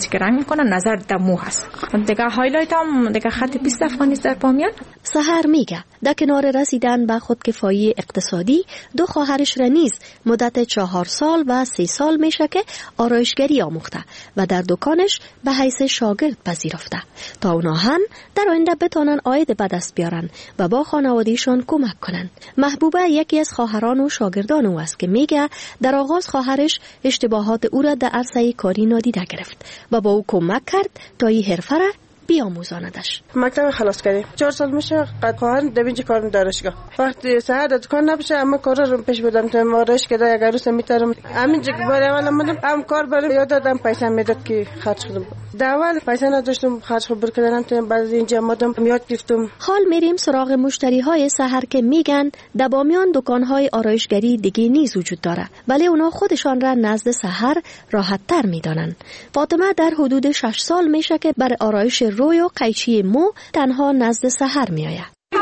چیزی که رنگ میکنه نظر دمو هست. دیگه هایلایت هم دیگه خط 20 افغانی در بامیان. سحر میگه در کنار رسیدن به خودکفایی اقتصادی دو خواهرش را نیز مدت 4 سال و 3 سال میشه که آرایشگری آموخته و در دکانش به حیث شاگرد پذیرفته تا اونا هم در آینده بتونن عاید به دست بیارن و با خانوادهشون کمک کنن. محبوبه یکی از خواهران و شاگردان او است که میگه در آغاز خواهرش اشتباهات او را در عرصه کاری نادیده گرفت و با او کمک کرد تا این حرفه را بیاموزاندش. مکتب خلاص کردیم 4 سال میشه. قد خواهر دوینج کار دانشگاه وقتی ساعت دکان نباشه اما کار رو پیش بدم تا مارش که یک روز میترم همین جک بار اول اومدم هم کار برام یاد دادم پیسه میداد که خرج کنم. اول پیسه نداشتم خرج خبر کردم تا بعد اینجا اومدم یاد گرفتم. حال میریم سراغ مشتری های سحر که میگن در بامیان دکان های آرایشگری دیگه نیز وجود داره ولی اونا خودشان را نزد سحر راحت تر میدانن. فاطمه در حدود 6 سال میشه که برای آرایش روی و قیچی مو تنها نزد سحر میآید.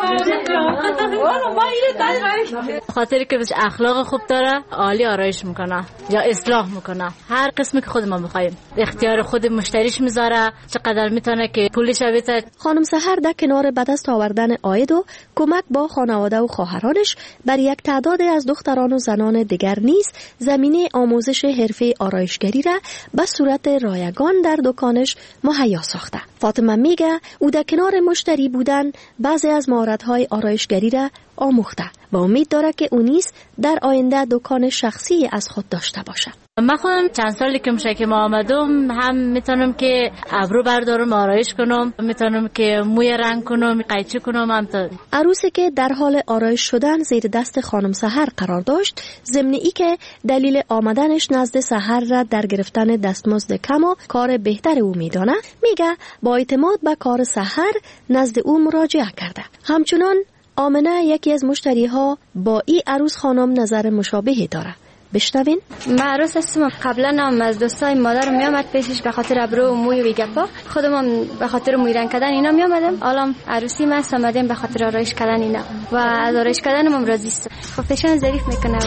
خاطری که بهش اخلاق خوب داره عالی آرایش میکنه یا اصلاح میکنه هر قسمی که خود ما بخوایم اختیار خود مشتریش میذاره چقدر میتونه که پولش بده. خانم سحر در کنار به دست آوردن عاید و کمک با خانواده و خواهرانش بر یک تعداد از دختران و زنان دیگر نیز زمینه آموزش حرفه آرایشگری را به صورت رایگان در دکانش مهیا ساخته. فاطمه میگه او در کنار مشتری بودن بعضی از مهارت‌های آرایشگری را آموخته و امید داره که او نیز در آینده دکان شخصی از خود داشته باشه. من خودم چند سالی که میشه که ما آمدم هم میتونم که ابرو بردارم آرایش کنم، میتونم که موی رنگ کنم، قیچی کنم. هم عروسی که در حال آرایش شدن زیر دست خانم سحر قرار داشت ضمن ای که دلیل آمدنش نزد سحر را در گرفتن دستمزد کم و کار بهتر او میدانه میگه با اعتماد به کار سحر نزد او مراجعه کرده. همچنان آمنه یکی از مشتری ها با این عروس خانم نظر مشابهی داره. بشنوین. من عروس هستم. قبلا هم از دوستای مادر می آمد پیشش به خاطر ابرو و موی و گپا. خودم به خاطر موی رنگ کردن اینا می آمدم. حالا عروسی من آمدم به خاطر آرایش کردن اینا و از آرایش کردن هم راضی هستم. پروفشن ظریف میکنه.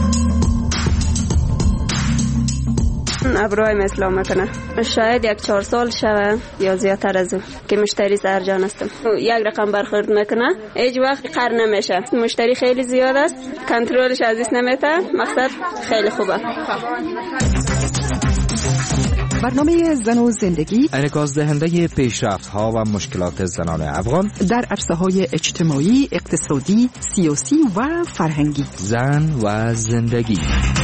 ابروهای مثل میکنه. شاید 1-4 سال شوه یا زیادتر از اون که مشتری سرجان هستم. یک رقم برخورد میکنه هیچ وقت قر نمیشه. مشتری خیلی زیاد است کنترلش از دست نمیته. مقصد خیلی خوبه. برنامه زن و زندگی انعکاس دهنده پیشرفت‌ها و مشکلات زنان افغان در عرصه‌های اجتماعی، اقتصادی، سیاسی و فرهنگی. زن و زندگی.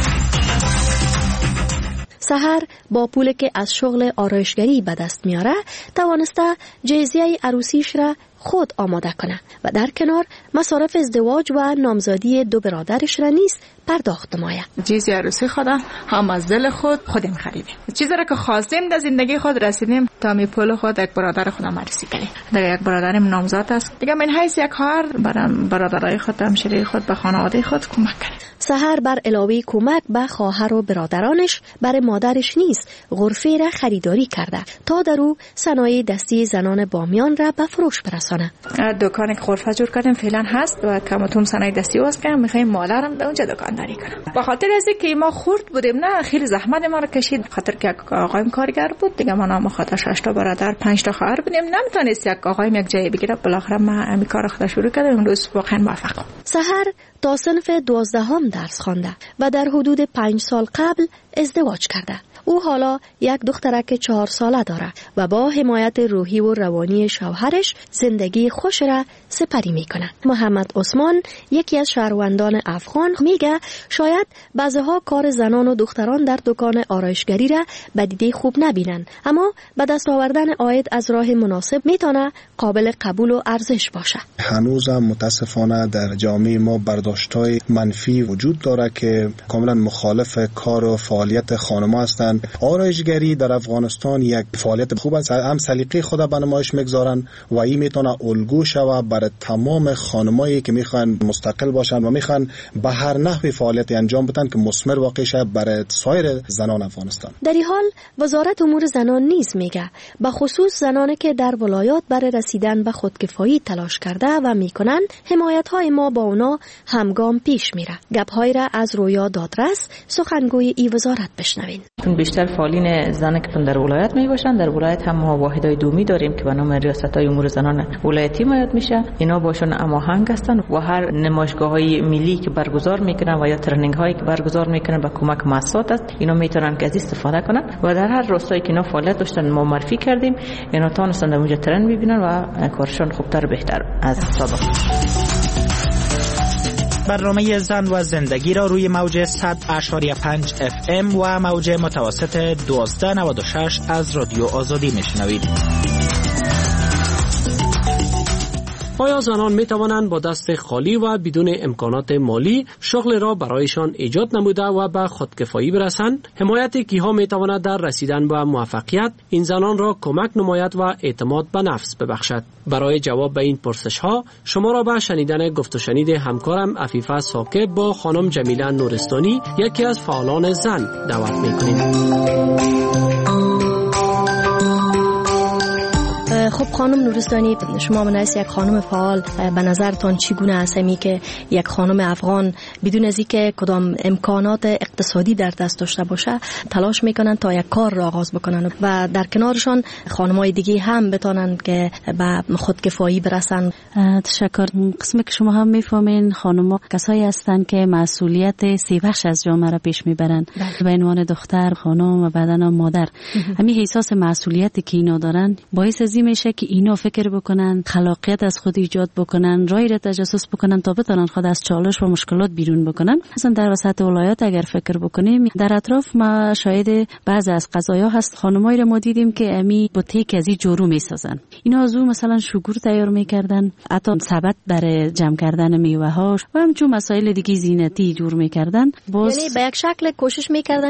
سحر با پولی که از شغل آرایشگری به دست میاره توانسته جهیزیه عروسیش را خود آماده کنه و در کنار مصارف ازدواج و نامزدی 2 برادرش را نیز پرداخت نماید. جهیزی عروسی خودم هم از دل خودم خریدیم. چیزی را که خواستیم در زندگی خود رسیدیم تا می پول خود یک برادر خودم عروسی کردیم. دیگه یک برادرم نامزد است. دیگه من حیث یک خواهر برام برادرای خود همسری خود به خانواده خود کمک کردیم. سحر بر علاوه کمک به خواهر و برادرانش برای مادرش نیز غرفه را خریداری کرده تا در او صنایع دستی زنان بامیان را به فروش برسانه. دکان غرفه جور کردیم فعلا هست و کماتوم صنایع دستی واسه که میخوایم مالارم در اونجا دکانداری کنم. به خاطر از اینکه ما خرد بودیم نه خیلی زحمت ما رو کشید. خاطر که آقایم کارگر بود دیگه ما نام خاطر 6 تا برادر 5 تا خواهر بودیم نمیتونست یک آقایم یک جای بگیره. بالاخره ما همین کارو خود شروع کردیم. امروز واقعا موفقم. سحر تا صنف 12 درس خوانده و در حدود 5 سال قبل ازدواج کرده. او حالا یک دخترک 4 ساله داره و با حمایت روحی و روانی شوهرش زندگی خوش را سپری میکنه. محمد عثمان یکی از شهروندان افغان میگه شاید بعضیها کار زنان و دختران در دکان آرایشگری را به دیده خوب نبینن اما به دست آوردن عاید از راه مناسب میتونه قابل قبول و ارزش باشه. هنوزم متاسفانه در جامعه ما برداشت‌های منفی وجود داره که کاملا مخالف کار و فعالیت خانم‌ها هستند. آرایشگری در افغانستان یک فعالیت خوب است. هم سلیقه خود به نمایش میگذارن و این میتونه الگو شوه برای تمام خانمایی که میخوان مستقل باشن و میخوان به هر نحوی فعالیت انجام بدن که مثمر واقع شه برای سایر زنان افغانستان. در این حال وزارت امور زنان نیز میگه به خصوص زنانی که در ولایات برای رسیدن به خودکفایی تلاش کرده و میکنن حمایت‌های ما با اونا همگام پیش میره. گپ‌هایی را از رویا دادرس سخنگوی ای وزارت دارد بشنوین. بیشتر فعالین زن که در ولایت می باشن، در ولایت هم ما واحدهای دومی داریم که به نام ریاست‌های امور زنان ولایتی میاد میشه. اینا باشون هماهنگ هستن و هر نمایشگاه‌های ملی که برگزار میکنن و یا ترنینگ هایی که برگزار میکنن با کمک مؤسسات است، اینا میتونن که از استفاده کنن و در هر روستایی که اینا فعالیت داشتن ما معرفی کردیم، اینا تونستن در اونجا ترن ببینن و کارشون خوبتر بهتر از سابق. برنامه زن و زندگی را روی موج 100.5 FM و موج متوسط 1296 از رادیو آزادی میشنوید. آیا زنان می توانند با دست خالی و بدون امکانات مالی شغل را برایشان ایجاد نموده و به خودکفایی برسند؟ حمایت کیها می تواند در رسیدن به موفقیت این زنان را کمک نماید و اعتماد به نفس ببخشد؟ برای جواب به این پرسش ها شما را به شنیدن گفت و شنید همکارم عفیفه ثاقب با خانم جمیله نورستانی، یکی از فعالان زن، دعوت می کنیم. خب خانم نورستانی، شما منایس یک خانم فعال، به نظرتان چگونه است که یک خانم افغان بدون از اینکه کدام امکانات اقتصادی در دست داشته باشه تلاش میکنن تا یک کار را آغاز بکنن و در کنارشان خانمای دیگه هم بتونن که به خودکفایی برسن؟ تشکر. قسمی که شما هم میفهمین خانم‌ها کسایی هستند که مسئولیت سه بخش از جامعه را پیش میبرن، به عنوان دختر، خانم و بعداً مادر. همین احساس مسئولیتی که اینا دارن باعث از این میشه که اینا فکر بکنن، خلاقیت از خود ایجاد بکنن، رای را تجسس بکنن تا بتونن خود از چالش و مشکلات بیرون بکنن. مثلا در وسط ولایت اگر فکر بکنیم، در اطراف ما شاهد بعضی از قضایا هست، خانمایی را ما دیدیم که امی بوته کزی جورو میسازن. اینا از اون مثلا شگور تیار میکردن، حتی سبد برای جمع کردن میوه ها و همچون مسائل دیگه زینتی جور میکردن. یعنی به یک شکل کوشش میکردن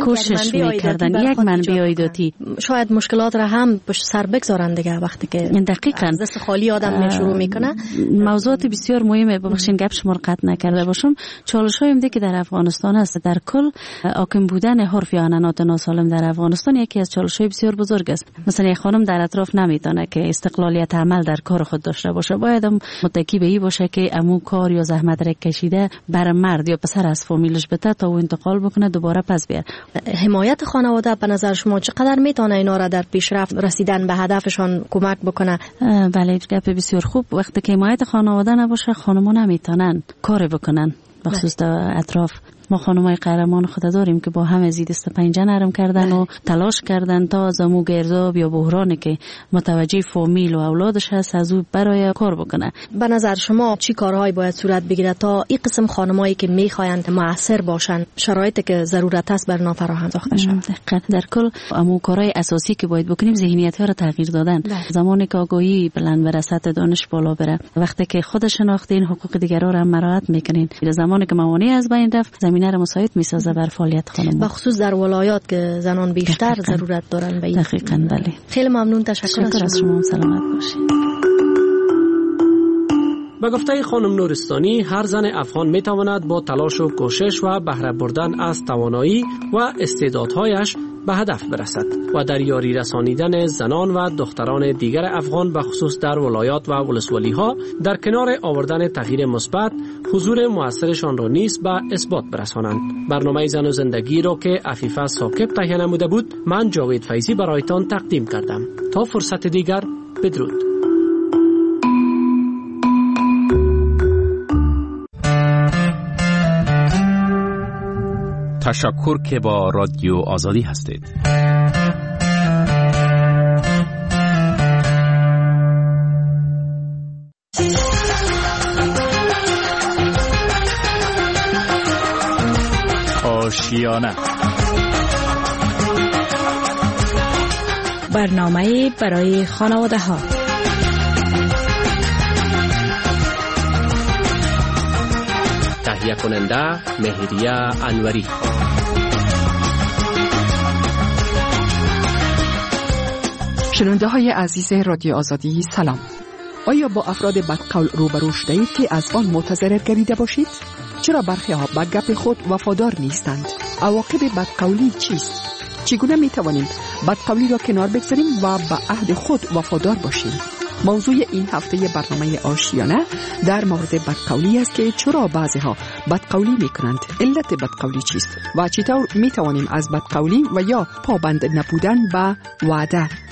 یک منبع عایداتی، شاید مشکلات را هم پشت سر بگذارن دیگه. وقتی که دقیقاً دست خالی آدم شروع میکنه، موضوعات بسیار مهمه. ببخشید گپ شما رو قطع نکرده باشم. چالش‌هایی هم که در افغانستان است، در کل حاکم بودن حرف یا عنعنات ناسالم در افغانستان یکی از چالش‌های بسیار بزرگ است. مثلا یک خانم در اطراف نمیتونه که استقلالیت عمل در کار خود داشته باشه، باید متکی به این باشه که عمو کار یا زحمت را کشیده بر مرد یا پسر از فامیلش بده تا او انتقال بکنه دوباره پس بیاد. حمایت خانواده به نظر شما چقدر میتونه اینا را در پیشرفت رسیدن به هدفشان کمک بکنه؟ بله، گپ بسیار خوب. وقتی که حمایت خانواده نباشه خانم‌ها نمیتونن کار بکنن، بخصوص در اطراف. ما خانمای قهرمان خود داریم که با هم زید است پنجه نرم کردن و تلاش کردن تا از امو گرداب یا بحرانی که متوجه فامیل و اولادش هست از او برای کار بکنه. به نظر شما چی کارهایی باید صورت بگیره تا این قسم خانمایی که میخواین مؤثر باشن شرایطی که ضرورت است بر نافراهم ساخته شود؟ در کل امو کارهای اساسی که باید بکنیم ذهنیت‌ها را تغییر دادن. زمانی که آگاهی بلند بر سطح دانش بالا بره، وقتی که خود شناختین حقوق دیگران را مراعات میکنین، زمانی که موانع از بین رفت زمینه را مساعد میسازه بر فعالیت خانم، بخصوص در ولایات که زنان بیشتر ضرورت دارن به این. دقیقاً بله. خیلی ممنون، تشکر از شما. سلامت باشید. به گفته خانم نورستانی، هر زن افغان میتواند با تلاش و کوشش و بهره بردن از توانایی و استعدادهایش به هدف برسد و در یاری رسانیدن زنان و دختران دیگر افغان به خصوص در ولایات و ولسوالی ها در کنار آوردن تغییر مثبت حضور موثرشان را نیز به اثبات برسانند. برنامه زن و زندگی را که عفیفه ثاقب تهیه نموده بود، من جاوید فیضی برایتان تقدیم کردم. تا فرصت دیگر، بدرود. تشکر که با رادیو آزادی هستید. آشیانه، برنامه برای خانواده ها. تهیه کننده مهریه انوری. شنونده های عزیز رادیو آزادی سلام. آیا با افراد بدقول روبرو شدید که از آن متضرر گردیده باشید؟ چرا برخی ها به گپ خود وفادار نیستند؟ عواقب بدقولی چیست؟ چگونه می توانیم بدقولی را کنار بگذاریم و به عهد خود وفادار باشیم؟ موضوع این هفته برنامه آشیانه در مورد بدقولی است که چرا بعضی‌ها بدقولی میکنند، علت بدقولی چیست و چطور میتوانیم از بدقولی و یا پابند نبودن به وعده